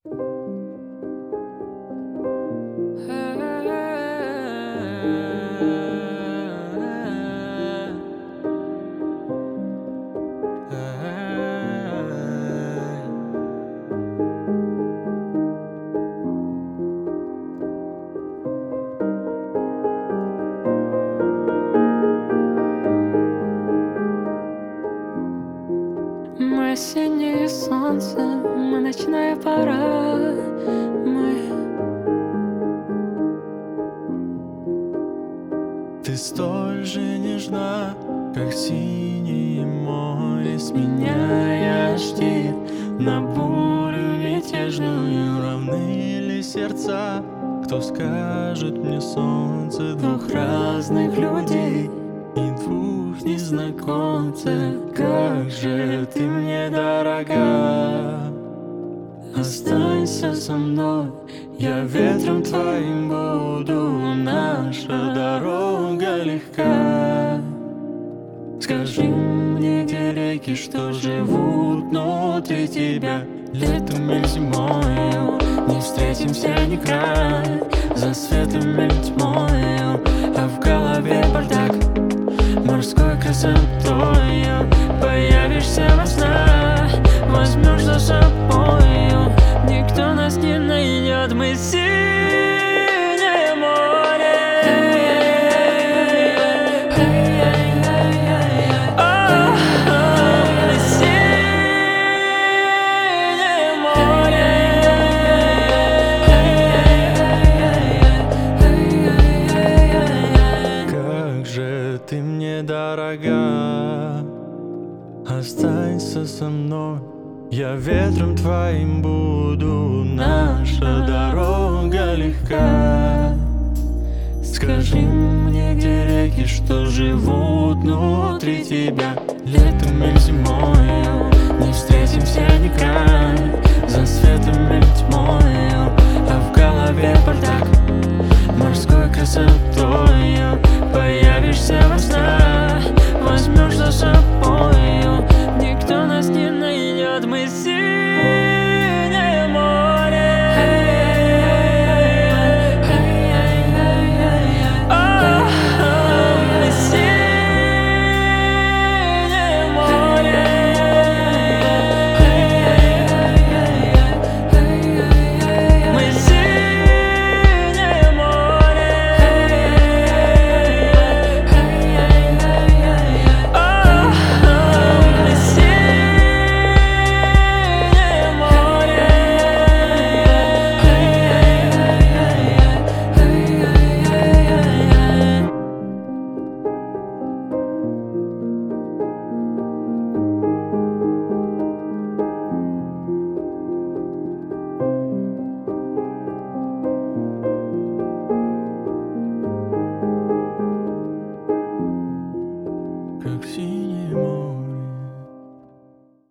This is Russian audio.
Мы осеннее солнце, мы ночная пора, Ты столь же нежна, как синее море, сменяешь ты на бурю мятежную. Равны ли сердца? Кто скажет мне, солнце, двух разных людей и двух незнакомцев? Как же ты мне дорога, останься со мной, я ветром твоим буду, наша дорога легка. Скажи мне, где реки, что живут внутри тебя, летом или зимою, не встретимся никогда, за светом или тьмою, а в голове бардак, морской красотою. Появишься во снах, возьмешь за собою, никто нас не найдет, мы синее море. Мы синее море. Как же ты мне дорога, останься со мной, я ветром твоим буду, наша дорога легка. Скажи мне, где реки, что живут внутри тебя, летом или зимою, не встретимся никогда,